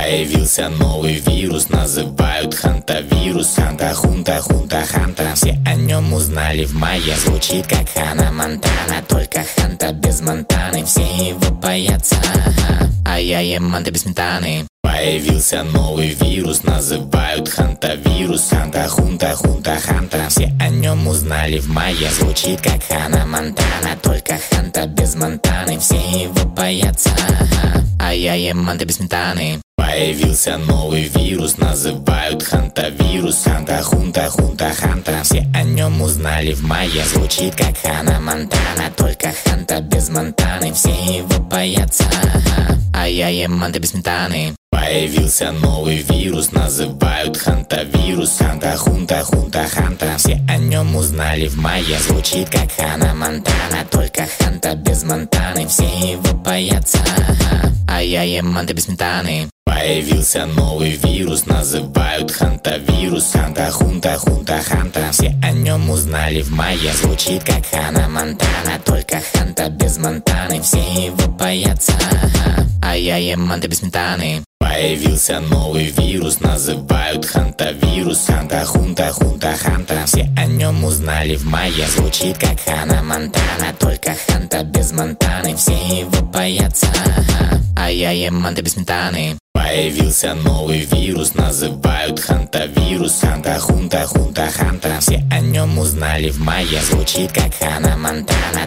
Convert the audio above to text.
Появился новый вирус, называют хантавирус. Ханта, хунта, хунта, ханта. Все о нем узнали в мае. Звучит как Ханна Монтана, только ханта без Монтаны. Все его боятся, а я ем манты без сметаны. Появился новый вирус, называют хантавирус. Ханта, хунта, хунта, ханта. Все о нем узнали в мае. Звучит как Ханна Монтана, только ханта без Монтаны. Все его боятся, а я ем манты без сметаны. Появился новый вирус, называют хантавирус. Ханта, хунта, хунта, ханта. Все о нем узнали в мае. Звучит как Ханна Монтана, только ханта без Монтаны. Все его боятся, а я ем манты без сметаны. Появился новый вирус, называют хантавирус. Ханта, хунта, хунта, ханта. Все о нем узнали в мае. Звучит как Ханна Монтана, только ханта без Монтаны. Все его боятся, а я ем манты без сметаны. Появился новый вирус, называют хантавирус. Ханта, хунта, хунта, ханта. Все о нем узнали в мае. Звучит как Ханна Монтана, только ханта без Монтаны. Все его боятся, а я ем манты без сметаны. Появился новый вирус, называют хантавирус. Ханта, хунта, хунта, ханта. Все о нем узнали в мае. Звучит как Ханна Монтана, только ханта без Монтаны. Все его боятся, а я ем манты без сметаны. Появился новый вирус, называют хантавирус. Ханта, хунта, хунта, ханта. Все о нем узнали в мае. Звучит как Ханна Монтана,